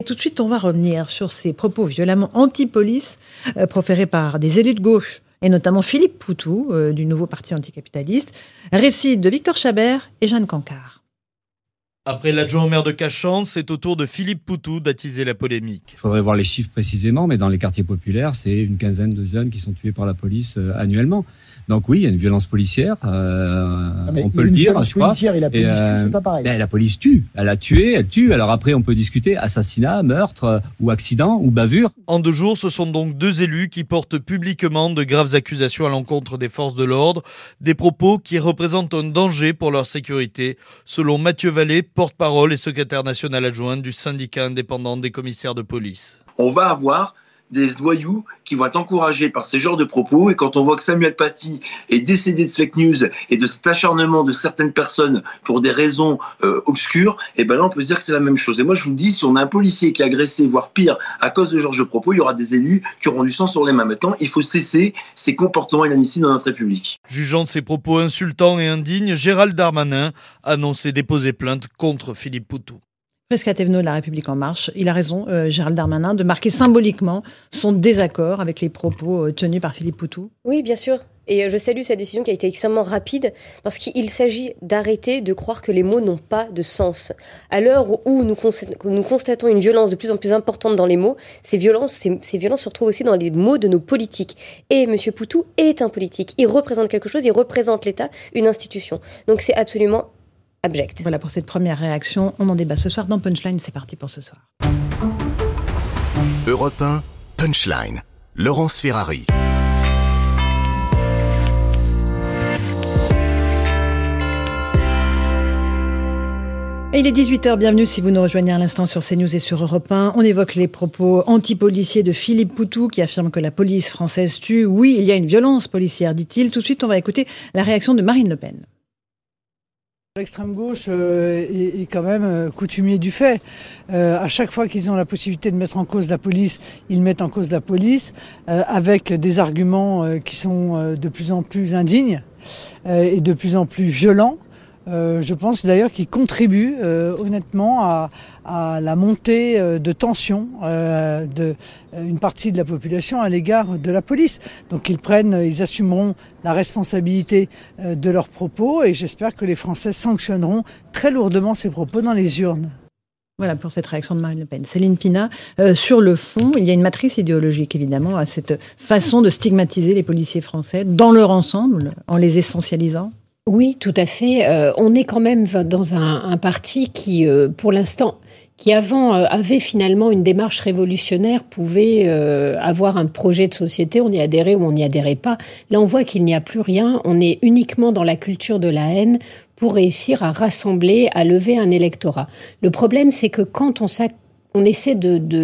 Tout de suite, on va revenir sur ces propos violemment anti-police proférés par des élus de gauche, et notamment Philippe Poutou, du nouveau parti anticapitaliste. Récit de Victor Chabert et Jeanne Cancard. Après l'adjoint au maire de Cachan, c'est au tour de Philippe Poutou d'attiser la polémique. Il faudrait voir les chiffres précisément, mais dans les quartiers populaires, c'est une quinzaine de jeunes qui sont tués par la police annuellement. Donc oui, il y a une violence policière, on peut le dire, je crois. Et la police tue, c'est pas pareil. La police tue, elle a tué, elle tue. Alors après, on peut discuter assassinat, meurtre, ou accident, ou bavure. En 2 jours, ce sont donc 2 élus qui portent publiquement de graves accusations à l'encontre des forces de l'ordre, des propos qui représentent un danger pour leur sécurité, selon Mathieu Vallée, porte-parole et secrétaire national adjoint du syndicat indépendant des commissaires de police. On va avoir des voyous qui vont être encouragés par ces genres de propos, et quand on voit que Samuel Paty est décédé de fake news et de cet acharnement de certaines personnes pour des raisons obscures, et ben là on peut se dire que c'est la même chose. Et moi je vous dis, si on a un policier qui est agressé, voire pire, à cause de ce genre de propos, il y aura des élus qui auront du sang sur les mains. Maintenant, il faut cesser ces comportements inadmissibles dans notre République. Jugeant de ces propos insultants et indignes, Gérald Darmanin a annoncé déposer plainte contre Philippe Poutou. Presca Thévenot de La République En Marche, il a raison, Gérald Darmanin, de marquer symboliquement son désaccord avec les propos tenus par Philippe Poutou. Oui, bien sûr. Et je salue sa décision qui a été extrêmement rapide, parce qu'il s'agit d'arrêter de croire que les mots n'ont pas de sens. À l'heure où nous constatons une violence de plus en plus importante dans les mots, ces violences se retrouvent aussi dans les mots de nos politiques. Et M. Poutou est un politique. Il représente quelque chose, il représente l'État, une institution. Donc c'est absolument abject. Voilà pour cette première réaction. On en débat ce soir dans Punchline. C'est parti pour ce soir. Europe 1, Punchline. Laurence Ferrari. Et il est 18h, bienvenue si vous nous rejoignez à l'instant sur CNews et sur Europe 1. On évoque les propos anti-policiers de Philippe Poutou qui affirme que la police française tue. Oui, il y a une violence policière, dit-il. Tout de suite, on va écouter la réaction de Marine Le Pen. L'extrême gauche est quand même coutumier du fait. À chaque fois qu'ils ont la possibilité de mettre en cause la police, ils mettent en cause la police avec des arguments qui sont de plus en plus indignes et de plus en plus violents. Je pense d'ailleurs qu'ils contribuent honnêtement à la montée de tension d'une partie de la population à l'égard de la police. Donc ils assumeront la responsabilité de leurs propos et j'espère que les Français sanctionneront très lourdement ces propos dans les urnes. Voilà pour cette réaction de Marine Le Pen. Céline Pina, sur le fond, il y a une matrice idéologique évidemment à cette façon de stigmatiser les policiers français dans leur ensemble, en les essentialisant. Oui, tout à fait. On est quand même dans un parti qui, pour l'instant, qui avant avait finalement une démarche révolutionnaire, pouvait avoir un projet de société, on y adhérait ou on n'y adhérait pas. Là, on voit qu'il n'y a plus rien. On est uniquement dans la culture de la haine pour réussir à rassembler, à lever un électorat. Le problème, c'est que quand on essaie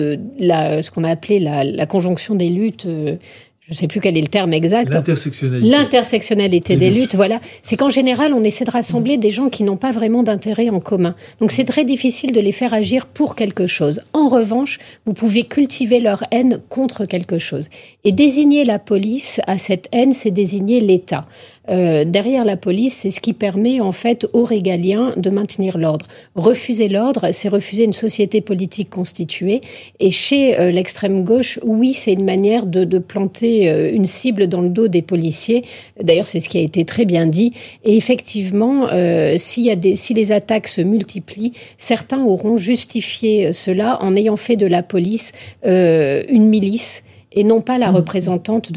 ce qu'on a appelé la conjonction des luttes, je ne sais plus quel est le terme exact. L'intersectionnalité des luttes, voilà. C'est qu'en général, on essaie de rassembler des gens qui n'ont pas vraiment d'intérêt en commun. Donc c'est très difficile de les faire agir pour quelque chose. En revanche, vous pouvez cultiver leur haine contre quelque chose. Et désigner la police à cette haine, c'est désigner l'État. Derrière la police, c'est ce qui permet en fait aux régaliens de maintenir l'ordre. Refuser l'ordre, c'est refuser une société politique constituée. Et chez l'extrême gauche, oui, c'est une manière de planter une cible dans le dos des policiers. D'ailleurs, c'est ce qui a été très bien dit. Et effectivement, si les attaques se multiplient, certains auront justifié cela en ayant fait de la police une milice et non pas la représentante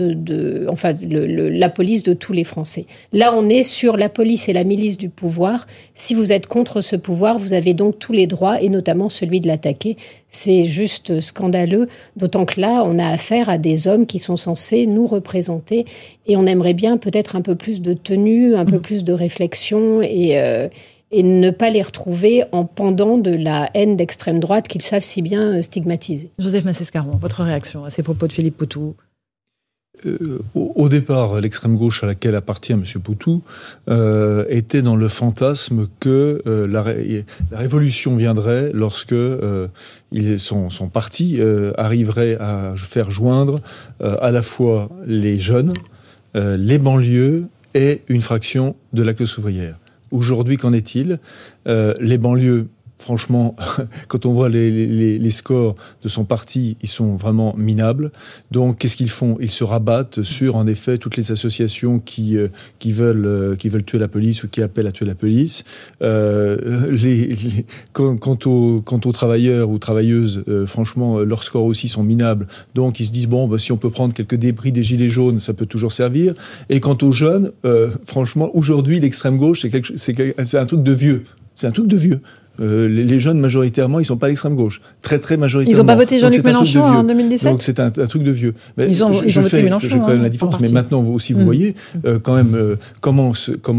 la police de tous les Français. Là, on est sur la police et la milice du pouvoir. Si vous êtes contre ce pouvoir, vous avez donc tous les droits, et notamment celui de l'attaquer. C'est juste scandaleux, d'autant que là, on a affaire à des hommes qui sont censés nous représenter, et on aimerait bien peut-être un peu plus de tenue, un peu plus de réflexion, et ne pas les retrouver en pendant de la haine d'extrême droite qu'ils savent si bien stigmatiser. Joseph Massescaron, votre réaction à ces propos de Philippe Poutou? Au départ, l'extrême gauche à laquelle appartient M. Poutou était dans le fantasme que la révolution viendrait lorsque son parti arriverait à faire joindre à la fois les jeunes, les banlieues et une fraction de la classe ouvrière. Aujourd'hui, qu'en est-il ? Les banlieues franchement, quand on voit les scores de son parti, ils sont vraiment minables. Donc, qu'est-ce qu'ils font ? Ils se rabattent sur, en effet, toutes les associations qui veulent tuer la police ou qui appellent à tuer la police. Quant aux travailleurs ou travailleuses, franchement, leurs scores aussi sont minables. Donc, ils se disent, si on peut prendre quelques débris des gilets jaunes, ça peut toujours servir. Et quant aux jeunes, franchement, aujourd'hui, l'extrême gauche, c'est un truc de vieux. C'est un truc de vieux. Les jeunes, majoritairement, ils ne sont pas à l'extrême gauche. Très, très majoritairement. Ils n'ont pas voté Jean-Luc Mélenchon en 2017 ? Donc c'est un truc de vieux. Mais ils ont voté Mélenchon. Je connais la différence, mais maintenant, vous aussi, vous voyez quand même comment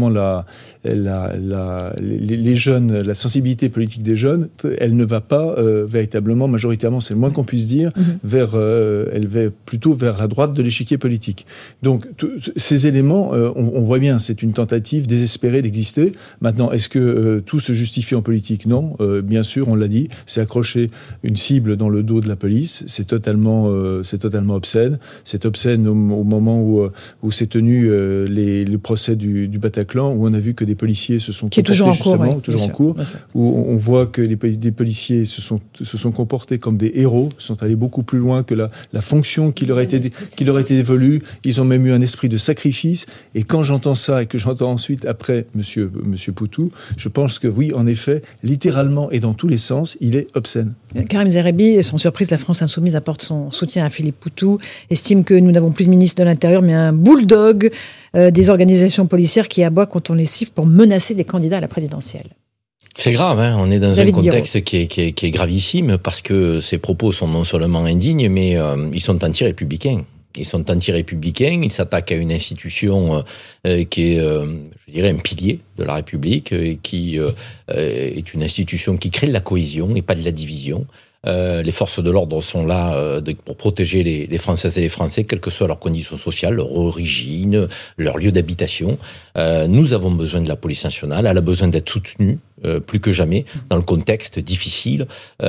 les jeunes, la sensibilité politique des jeunes, elle ne va pas véritablement, majoritairement, c'est le moins qu'on puisse dire, elle va plutôt vers la droite de l'échiquier politique. Donc ces éléments, on voit bien, c'est une tentative désespérée d'exister. Maintenant, est-ce que tout se justifie en politique ? Non, bien sûr, on l'a dit, c'est accrocher une cible dans le dos de la police, c'est totalement obscène. C'est obscène au moment où s'est tenu le procès du Bataclan, où on a vu que des policiers se sont comportés toujours en cours, où on voit que des policiers se sont comportés comme des héros, sont allés beaucoup plus loin que la fonction qui leur a été dévolue. Ils ont même eu un esprit de sacrifice. Et quand j'entends ça et que j'entends ensuite après Monsieur Poutou, je pense que oui, en effet, littéralement et dans tous les sens, il est obscène. Karim Zerebi, sans surprise, la France Insoumise apporte son soutien à Philippe Poutou, estime que nous n'avons plus de ministre de l'Intérieur, mais un bulldog des organisations policières qui aboient quand on les siffle pour menacer des candidats à la présidentielle. C'est grave, on est dans un contexte qui est gravissime, parce que ces propos sont non seulement indignes, mais ils sont anti-républicains. Ils sont anti-républicains, ils s'attaquent à une institution qui est, je dirais, un pilier de la République, qui est une institution qui crée de la cohésion et pas de la division. Les forces de l'ordre sont là pour protéger les Françaises et les Français, quelles que soient leurs conditions sociales, leur origine, leur lieu d'habitation. Nous avons besoin de la police nationale, elle a besoin d'être soutenue, plus que jamais, dans le contexte difficile.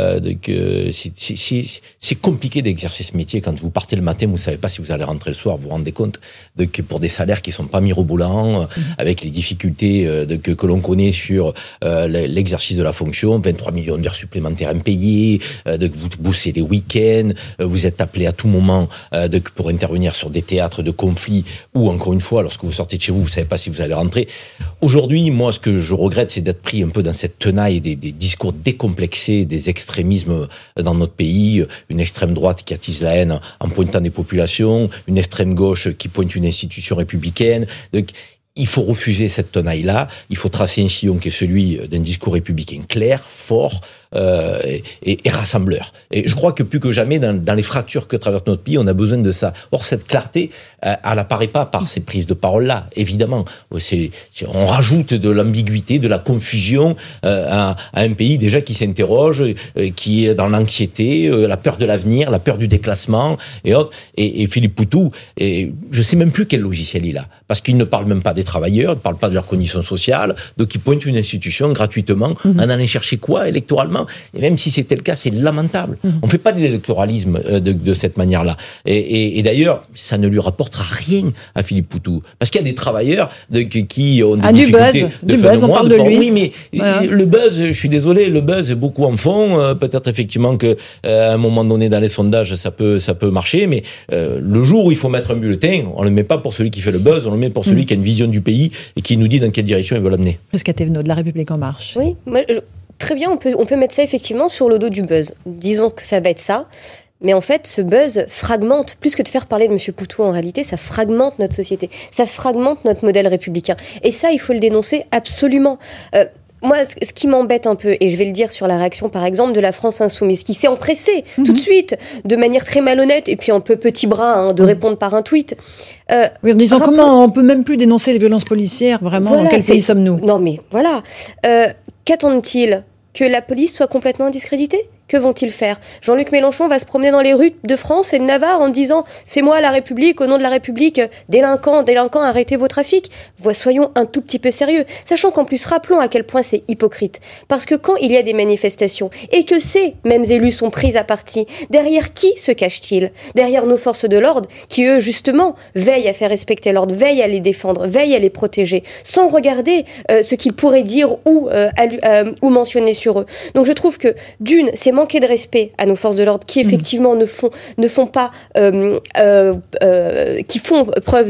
C'est compliqué d'exercer ce métier. Quand vous partez le matin, vous ne savez pas si vous allez rentrer le soir, vous vous rendez compte que pour des salaires qui ne sont pas mirobolants, avec les difficultés que l'on connaît sur l'exercice de la fonction, 23 millions d'heures supplémentaires impayées, vous bossez les week-ends, vous êtes appelé à tout moment pour intervenir sur des théâtres de conflits, ou encore une fois, lorsque vous sortez de chez vous, vous ne savez pas si vous allez rentrer. Aujourd'hui, moi, ce que je regrette, c'est d'être pris un peu dans cette tenaille des discours décomplexés, des extrémismes dans notre pays, une extrême droite qui attise la haine en pointant des populations, une extrême gauche qui pointe une institution républicaine. Donc, il faut refuser cette tenaille-là, il faut tracer un sillon qui est celui d'un discours républicain clair, fort, et rassembleur. Et je crois que plus que jamais, dans les fractures que traverse notre pays, on a besoin de ça. Or, cette clarté, elle n'apparaît pas par ces prises de parole-là, évidemment. On rajoute de l'ambiguïté, de la confusion à un pays déjà qui s'interroge, qui est dans l'anxiété, la peur de l'avenir, la peur du déclassement, et autres. Et Philippe Poutou, je ne sais même plus quel logiciel il a, parce qu'il ne parle même pas des travailleurs, il ne parle pas de leurs conditions sociales, donc il pointe une institution gratuitement, en allant chercher quoi électoralement? Et même si c'était le cas, c'est lamentable. On ne fait pas de l'électoralisme de cette manière-là. Et d'ailleurs, ça ne lui rapportera rien à Philippe Poutou. Parce qu'il y a des travailleurs qui ont des difficultés du buzz, on parle de lui. Oui, mais voilà. Le buzz, je suis désolé, le buzz, beaucoup en font. Peut-être effectivement qu'à un moment donné, dans les sondages, ça peut marcher. Mais le jour où il faut mettre un bulletin, on ne le met pas pour celui qui fait le buzz, on le met pour celui qui a une vision du pays et qui nous dit dans quelle direction il veut l'amener. Prisca Thévenot, de La République En Marche. Oui, très bien, on peut mettre ça effectivement sur le dos du buzz. Disons que ça va être ça. Mais en fait, ce buzz fragmente, plus que de faire parler de M. Poutou, en réalité, ça fragmente notre société. Ça fragmente notre modèle républicain. Et ça, il faut le dénoncer absolument. Moi, ce qui m'embête un peu, et je vais le dire sur la réaction, par exemple, de la France Insoumise, qui s'est empressée tout de suite, de manière très malhonnête, et puis un peu petit bras, de répondre par un tweet. Oui, en disant comment on peut même plus dénoncer les violences policières, vraiment, voilà, dans quel pays sommes-nous ? Non, mais voilà. Qu'attendent-ils ? Que la police soit complètement discréditée ? que vont-ils faire ? Jean-Luc Mélenchon va se promener dans les rues de France et de Navarre en disant « C'est moi la République, au nom de la République, délinquants, arrêtez vos trafics ». Soyons un tout petit peu sérieux, sachant qu'en plus, rappelons à quel point c'est hypocrite. Parce que quand il y a des manifestations et que ces mêmes élus sont pris à partie, derrière qui se cachent-ils ? Derrière nos forces de l'ordre qui, eux, justement, veillent à faire respecter l'ordre, veillent à les défendre, veillent à les protéger, sans regarder ce qu'ils pourraient dire ou mentionner sur eux. Donc je trouve que, d'une, c'est manquer de respect à nos forces de l'ordre qui, effectivement, qui font preuve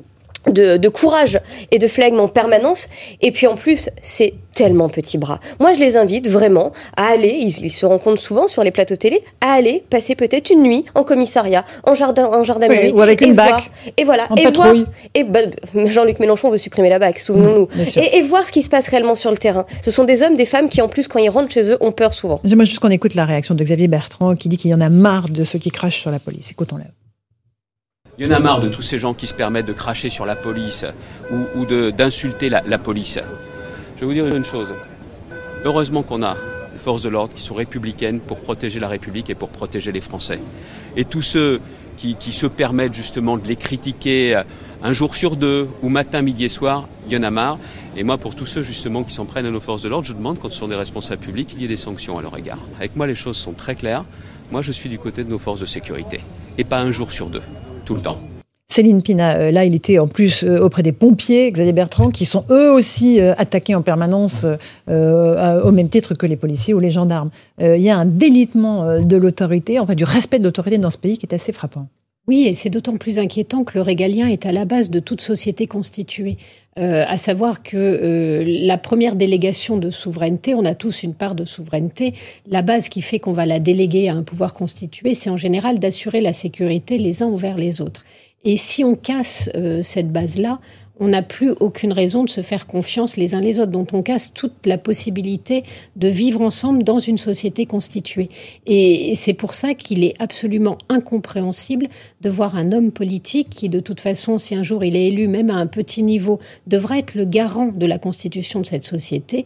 de courage et de flegme en permanence. Et puis en plus, c'est tellement petits bras. Moi, je les invite vraiment à aller, ils se rencontrent souvent sur les plateaux télé, à aller passer peut-être une nuit en commissariat, en gendarmerie. Ou avec une BAC. Et voilà. En patrouille. Jean-Luc Mélenchon veut supprimer la BAC, souvenons-nous. Et voir ce qui se passe réellement sur le terrain. Ce sont des hommes, des femmes qui, en plus, quand ils rentrent chez eux, ont peur souvent. J'aimerais juste qu'on écoute la réaction de Xavier Bertrand qui dit qu'il y en a marre de ceux qui crachent sur la police. Écoutons-le. Il y en a marre de tous ces gens qui se permettent de cracher sur la police ou d'insulter la police. Je vais vous dire une chose. Heureusement qu'on a des forces de l'ordre qui sont républicaines pour protéger la République et pour protéger les Français. Et tous ceux qui se permettent justement de les critiquer un jour sur deux ou matin, midi et soir, il y en a marre. Et moi, pour tous ceux justement qui s'en prennent à nos forces de l'ordre, je demande, quand ce sont des responsables publics, qu'il y ait des sanctions à leur égard. Avec moi, les choses sont très claires. Moi, je suis du côté de nos forces de sécurité. Et pas un jour sur deux. Tout le temps. Céline Pina, là il était en plus auprès des pompiers, Xavier Bertrand, qui sont eux aussi attaqués en permanence au même titre que les policiers ou les gendarmes. Il y a un délitement de l'autorité, enfin du respect de l'autorité dans ce pays qui est assez frappant. Oui, et c'est d'autant plus inquiétant que le régalien est à la base de toute société constituée. À savoir que la première délégation de souveraineté, on a tous une part de souveraineté, la base qui fait qu'on va la déléguer à un pouvoir constitué, c'est en général d'assurer la sécurité les uns envers les autres. Et si on casse cette base-là, on n'a plus aucune raison de se faire confiance les uns les autres. Donc on casse toute la possibilité de vivre ensemble dans une société constituée. Et c'est pour ça qu'il est absolument incompréhensible de voir un homme politique qui, de toute façon, si un jour il est élu, même à un petit niveau, devrait être le garant de la constitution de cette société,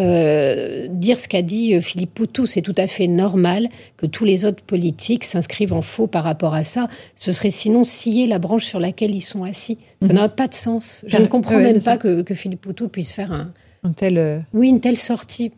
dire ce qu'a dit Philippe Poutou. C'est tout à fait normal que tous les autres politiques s'inscrivent en faux par rapport à ça. Ce serait sinon scier la branche sur laquelle ils sont assis. Ça n'a pas de sens. Je ne comprends même pas que Philippe Poutou puisse faire une telle sortie.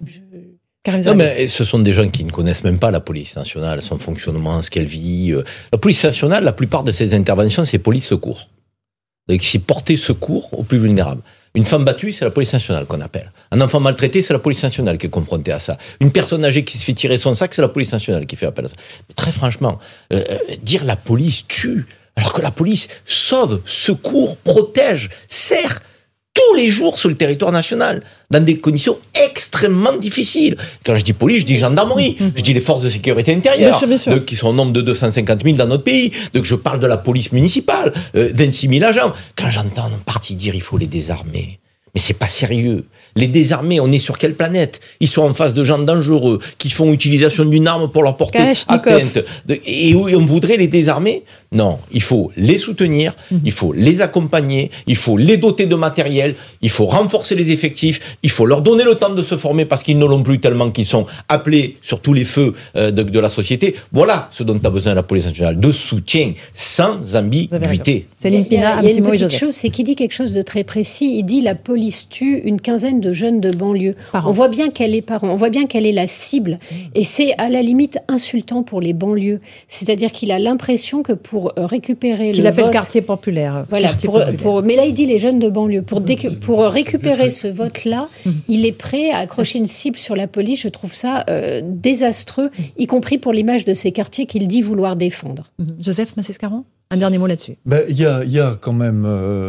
Non, mais ce sont des gens qui ne connaissent même pas la police nationale, son fonctionnement, ce qu'elle vit. La police nationale, la plupart de ses interventions, c'est police secours. Donc, c'est porter secours aux plus vulnérables. Une femme battue, c'est la police nationale qu'on appelle. Un enfant maltraité, c'est la police nationale qui est confrontée à ça. Une personne âgée qui se fait tirer son sac, c'est la police nationale qui fait appel à ça. Mais très franchement, dire la police tue, alors que la police sauve, secourt, protège, sert tous les jours sur le territoire national, dans des conditions extrêmement difficiles. Quand je dis police, je dis gendarmerie, je dis les forces de sécurité intérieure, bien sûr. qui sont au nombre de 250 000 dans notre pays. Donc je parle de la police municipale, 26 000 agents. Quand j'entends une partie dire il faut les désarmer, mais c'est pas sérieux. Les désarmer, on est sur quelle planète ? Ils sont en face de gens dangereux, qui font utilisation d'une arme pour leur porter atteinte. Et on voudrait les désarmer ? Non, il faut les soutenir, il faut les accompagner, il faut les doter de matériel, il faut renforcer les effectifs, il faut leur donner le temps de se former parce qu'ils ne l'ont plus tellement qu'ils sont appelés sur tous les feux de la société. Voilà ce dont a besoin la police nationale, de soutien, sans ambiguïté. Céline Pina, il y a une petite chose, c'est qu'il dit quelque chose de très précis. Il dit la police tue une quinzaine de jeunes de banlieue. On voit bien qu'elle est on voit bien qu'elle est la cible, et c'est à la limite insultant pour les banlieues. C'est-à-dire qu'il a l'impression que pour récupérer qu'il le appelle vote, quartier populaire. Voilà, mais là il dit les jeunes de banlieue. Pour récupérer ce vote-là, il est prêt à accrocher une cible sur la police. Je trouve ça désastreux, y compris pour l'image de ces quartiers qu'il dit vouloir défendre. Joseph Massescaron, un dernier mot là-dessus. Il y a quand même,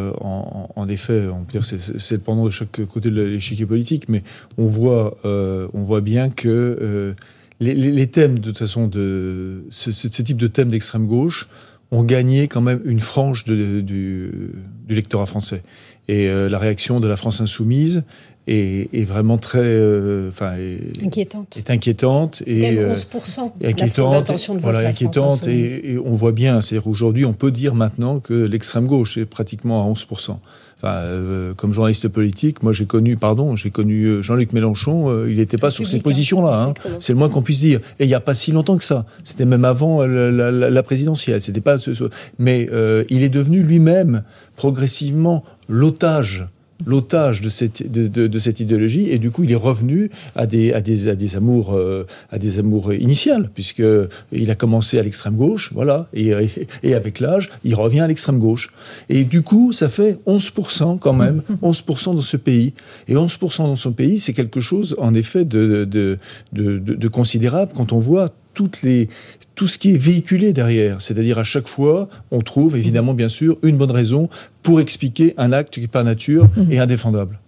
en effet, on peut dire c'est le pendant de chaque côté de l'échiquier politique, mais on voit bien que les thèmes de toute façon de ce type de thèmes d'extrême gauche ont gagné quand même une frange du lectorat français. Et la réaction de la France insoumise est vraiment très inquiétante. Est inquiétante. C'est quand même 11% d'intention de vote. Voilà, inquiétante. Et on voit bien, c'est-à-dire aujourd'hui, on peut dire maintenant que l'extrême gauche est pratiquement à 11%. comme journaliste politique, moi j'ai connu Jean-Luc Mélenchon, il n'était pas sur ces positions-là. Hein. C'est le moins qu'on puisse dire. Et il n'y a pas si longtemps que ça. C'était même avant la présidentielle. C'était pas. Mais il est devenu lui-même progressivement l'otage de cette idéologie, et du coup il est revenu à des amours initiales, puisque il a commencé à l'extrême gauche, voilà, et avec l'âge il revient à l'extrême gauche, et du coup ça fait 11% quand même, 11% dans ce pays, et 11% dans son pays, c'est quelque chose en effet de considérable quand on voit tout ce qui est véhiculé derrière. C'est-à-dire, à chaque fois, on trouve, évidemment, bien sûr, une bonne raison pour expliquer un acte qui, par nature, est indéfendable.